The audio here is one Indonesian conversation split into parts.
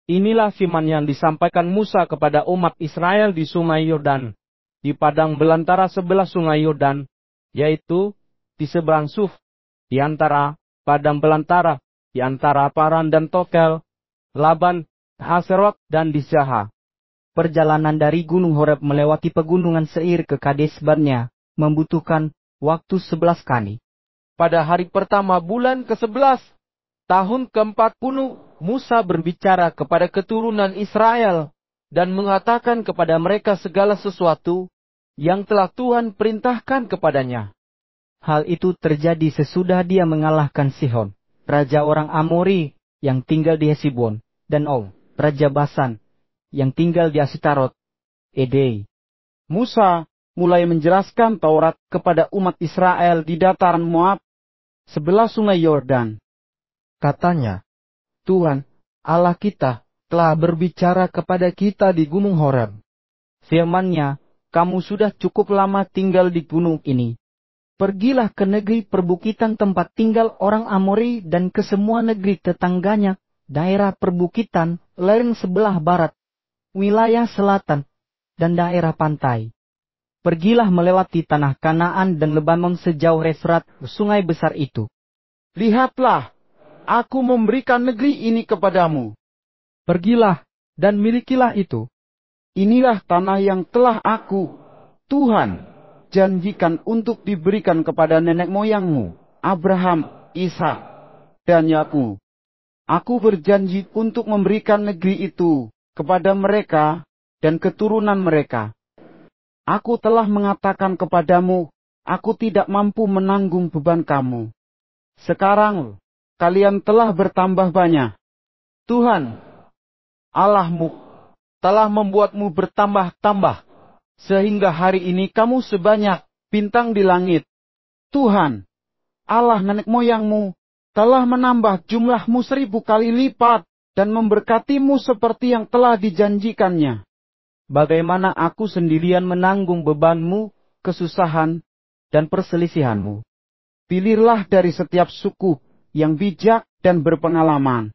Inilah firman yang disampaikan Musa kepada umat Israel di Sungai Yordan, di padang belantara sebelah Sungai Yordan, yaitu di seberang Suf, di antara padang belantara, di antara Paran dan Tokel, Laban, Haserot, dan Disyaha. Perjalanan dari Gunung Horeb melewati pegunungan Seir ke Kades Barnea membutuhkan waktu 11 kali. Pada hari pertama bulan ke-11, tahun ke-40, Musa berbicara kepada keturunan Israel dan mengatakan kepada mereka segala sesuatu yang telah Tuhan perintahkan kepadanya. Hal itu terjadi sesudah dia mengalahkan Sihon, raja orang Amori yang tinggal di Hesibon, dan Og, raja Basan yang tinggal di Asitarot, Edrei. Musa mulai menjelaskan Taurat kepada umat Israel di dataran Moab, sebelah Sungai Yordan. Katanya, Tuhan, Allah kita, telah berbicara kepada kita di Gunung Horeb. Firman-Nya, kamu sudah cukup lama tinggal di gunung ini. Pergilah ke negeri perbukitan tempat tinggal orang Amori dan ke semua negeri tetangganya, daerah perbukitan, lereng sebelah barat, wilayah selatan, dan daerah pantai. Pergilah melewati tanah Kanaan dan Lebanon sejauh Efrat, sungai besar itu. Lihatlah, aku memberikan negeri ini kepadamu. Pergilah dan milikilah itu. Inilah tanah yang telah aku, Tuhan, janjikan untuk diberikan kepada nenek moyangmu, Abraham, Ishak, dan Yakub. Aku berjanji untuk memberikan negeri itu kepada mereka dan keturunan mereka. Aku telah mengatakan kepadamu, aku tidak mampu menanggung beban kamu. Sekarang, kalian telah bertambah banyak. Tuhan, Allahmu, telah membuatmu bertambah-tambah, sehingga hari ini kamu sebanyak bintang di langit. Tuhan, Allah nenek moyangmu, telah menambah jumlahmu 1000 kali lipat, dan memberkatimu seperti yang telah dijanjikannya. Bagaimana aku sendirian menanggung bebanmu, kesusahan, dan perselisihanmu? Pilihlah dari setiap suku yang bijak dan berpengalaman.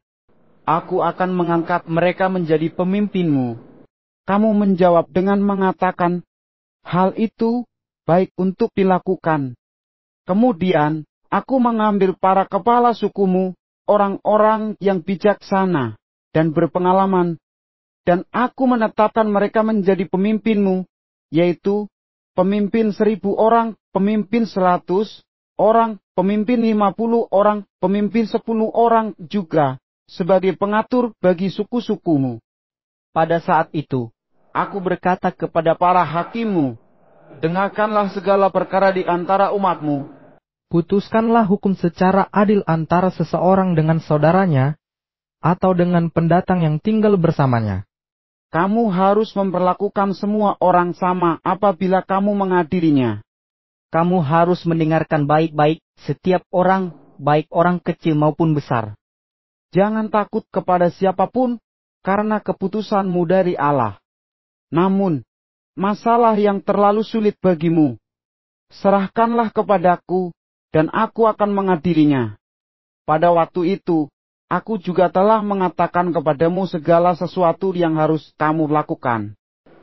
Aku akan mengangkat mereka menjadi pemimpinmu. Kamu menjawab dengan mengatakan, hal itu baik untuk dilakukan. Kemudian, aku mengambil para kepala sukumu, orang-orang yang bijaksana dan berpengalaman, dan aku menetapkan mereka menjadi pemimpinmu, yaitu pemimpin 1000 orang, pemimpin 100 orang, pemimpin 50 orang, pemimpin 10 orang juga, sebagai pengatur bagi suku-sukumu. Pada saat itu, aku berkata kepada para hakimmu, dengarkanlah segala perkara di antara umatmu. Putuskanlah hukum secara adil antara seseorang dengan saudaranya, atau dengan pendatang yang tinggal bersamanya. Kamu harus memperlakukan semua orang sama apabila kamu mengadilinya. Kamu harus mendengarkan baik-baik setiap orang, baik orang kecil maupun besar. Jangan takut kepada siapapun, karena keputusanmu dari Allah. Namun, masalah yang terlalu sulit bagimu, serahkanlah kepadaku, dan aku akan mengadilinya. Pada waktu itu, aku juga telah mengatakan kepadamu segala sesuatu yang harus kamu lakukan.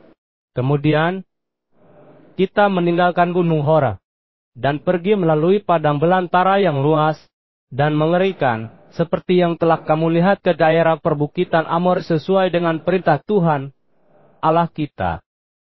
Kemudian, kita meninggalkan Gunung Horeb dan pergi melalui padang belantara yang luas dan mengerikan, seperti yang telah kamu lihat ke daerah perbukitan Amor sesuai dengan perintah Tuhan, Allah kita.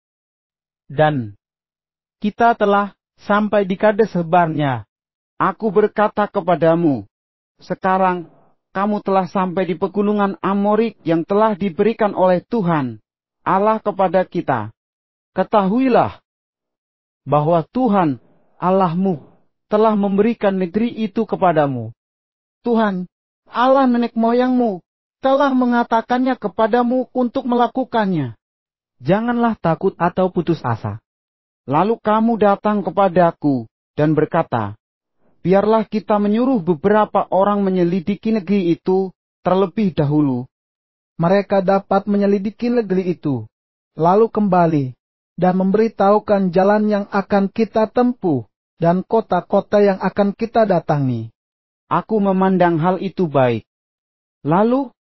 Dan kita telah sampai di Kades Barnea. Aku berkata kepadamu, sekarang kamu telah sampai di pegunungan Amorik yang telah diberikan oleh Tuhan, Allah kepada kita. Ketahuilah bahwa Tuhan, Allahmu, telah memberikan negeri itu kepadamu. Tuhan, Allah nenek moyangmu, telah mengatakannya kepadamu untuk melakukannya. Janganlah takut atau putus asa. Lalu kamu datang kepadaku dan berkata, biarlah kita menyuruh beberapa orang menyelidiki negeri itu terlebih dahulu. Mereka dapat menyelidiki negeri itu, lalu kembali, dan memberitahukan jalan yang akan kita tempuh, dan kota-kota yang akan kita datangi. Aku memandang hal itu baik. Lalu,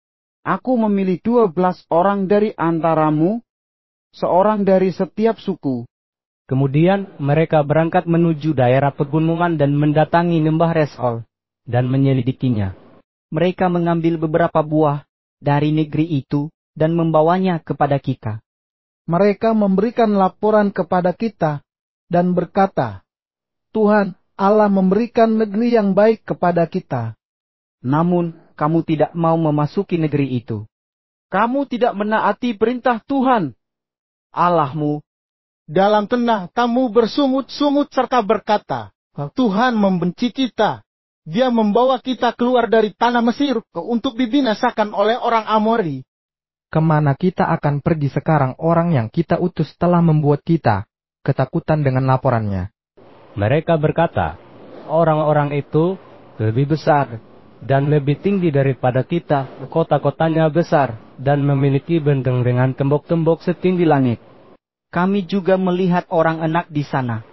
Aku memilih 12 orang dari antaramu, seorang dari setiap suku. Kemudian mereka berangkat menuju daerah pegunungan dan mendatangi lembah Resol dan menyelidikinya. Mereka mengambil beberapa buah dari negeri itu dan membawanya kepada kita. Mereka memberikan laporan kepada kita dan berkata, Tuhan Allah memberikan negeri yang baik kepada kita. Namun kamu tidak mau memasuki negeri itu. Kamu tidak menaati perintah Tuhan Allahmu. Dalam tenang kamu bersungut-sungut serta berkata, Tuhan membenci kita. Dia membawa kita keluar dari tanah Mesir untuk dibinasakan oleh orang Amori. Kemana kita akan pergi sekarang orang yang kita utus telah membuat kita ketakutan dengan laporannya. Mereka berkata, orang-orang itu lebih besar dan lebih tinggi daripada kita, kota-kotanya besar dan memiliki benteng dengan tembok-tembok setinggi langit. Kami juga melihat orang enak di sana.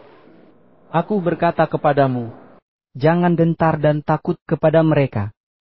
Aku berkata kepadamu, jangan gentar dan takut kepada mereka.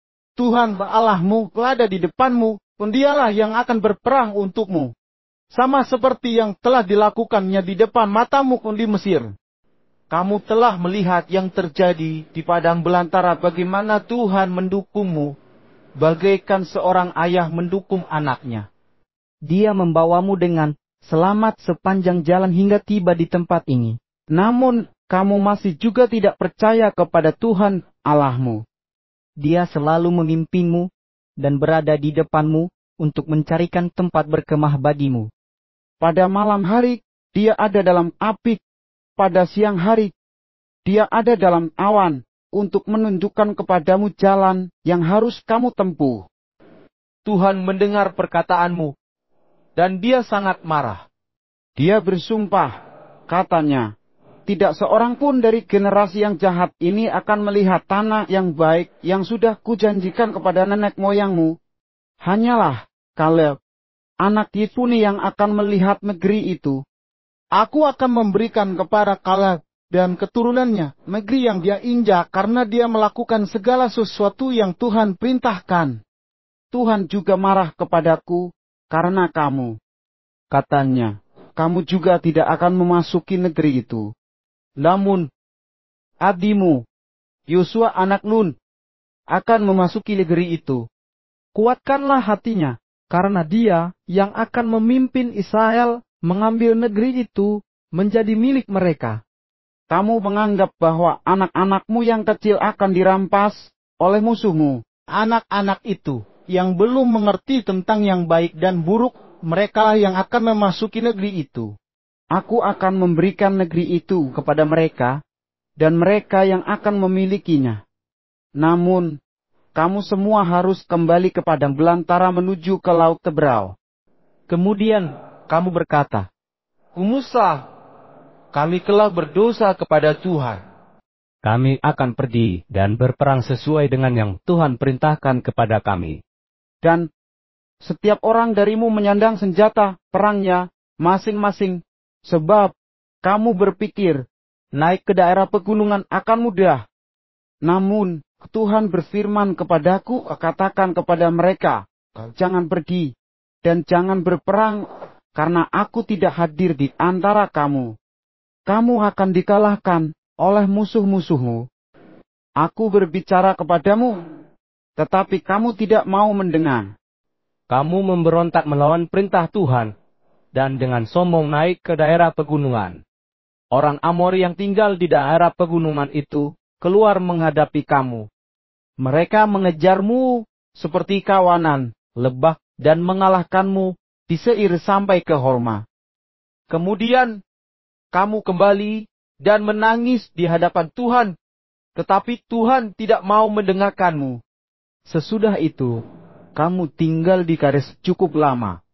Tuhan Allahmu ada di depanmu, pun dialah yang akan berperang untukmu. Sama seperti yang telah dilakukannya di depan matamu di Mesir. Kamu telah melihat yang terjadi di padang belantara, bagaimana Tuhan mendukungmu, bagaikan seorang ayah mendukung anaknya. Dia membawamu dengan selamat sepanjang jalan hingga tiba di tempat ini. Namun, kamu masih juga tidak percaya kepada Tuhan Allahmu. Dia selalu memimpinmu dan berada di depanmu untuk mencarikan tempat berkemah bagimu. Pada malam hari, dia ada dalam api. Pada siang hari, dia ada dalam awan untuk menunjukkan kepadamu jalan yang harus kamu tempuh. Tuhan mendengar perkataanmu, dan dia sangat marah. Dia bersumpah, katanya, tidak seorang pun dari generasi yang jahat ini akan melihat tanah yang baik yang sudah kujanjikan kepada nenek moyangmu. Hanyalah Kaleb, anak Yefune yang akan melihat negeri itu. Aku akan memberikan kepada Kaleb dan keturunannya negeri yang dia injak karena dia melakukan segala sesuatu yang Tuhan perintahkan. Tuhan juga marah kepadaku karena kamu. Katanya, kamu juga tidak akan memasuki negeri itu. Namun, abdimu, Yosua anak Nun, akan memasuki negeri itu. Kuatkanlah hatinya, karena dia yang akan memimpin Israel mengambil negeri itu menjadi milik mereka. Kamu menganggap bahwa anak-anakmu yang kecil akan dirampas oleh musuhmu. Anak-anak itu yang belum mengerti tentang yang baik dan buruk, mereka yang akan memasuki negeri itu. Aku akan memberikan negeri itu kepada mereka, dan mereka yang akan memilikinya. Namun, kamu semua harus kembali ke padang belantara menuju ke Laut Teberau. Kemudian kamu berkata, Musa, kami telah berdosa kepada Tuhan. Kami akan pergi dan berperang sesuai dengan yang Tuhan perintahkan kepada kami. Dan setiap orang darimu menyandang senjata perangnya masing-masing, sebab kamu berpikir naik ke daerah pegunungan akan mudah. Namun Tuhan berfirman kepadaku, katakan kepada mereka, jangan pergi dan jangan berperang, karena aku tidak hadir di antara kamu. Kamu akan dikalahkan oleh musuh-musuhmu. Aku berbicara kepadamu, tetapi kamu tidak mau mendengar. Kamu memberontak melawan perintah Tuhan, dan dengan sombong naik ke daerah pegunungan. Orang Amori yang tinggal di daerah pegunungan itu keluar menghadapi kamu. Mereka mengejarmu seperti kawanan lebah dan mengalahkanmu di Seir sampai ke Horma. Kemudian kamu kembali dan menangis di hadapan Tuhan, tetapi Tuhan tidak mau mendengarkanmu. Sesudah itu, kamu tinggal di Kares cukup lama.